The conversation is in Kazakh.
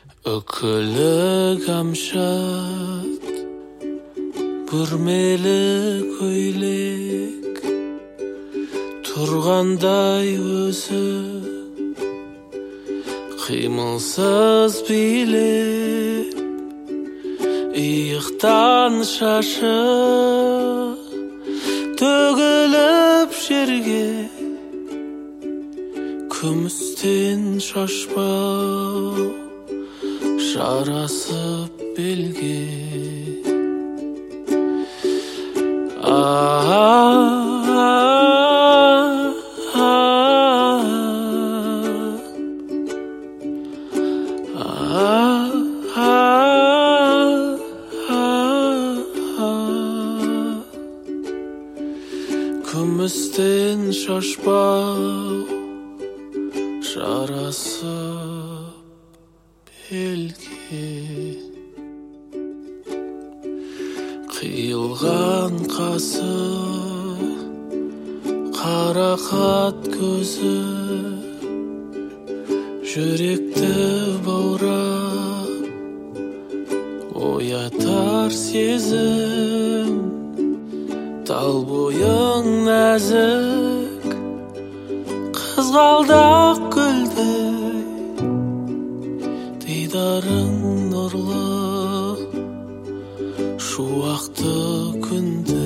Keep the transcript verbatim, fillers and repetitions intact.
Үкілі камшат, бүрмелі көйлек, тұрғандай өзі, қимылсыз билеп, иықтан шашы төгіліп жерге, күмістен шашпау жарасып белге. Күмістен шашпау жарасып белге. Қиылған қасы, қарақат көзі, жүректі баурап, оятар сезім. Тал бойың нәзік, қызғалдақ гүлдей, дидарың нұрлы, шуақты күнді.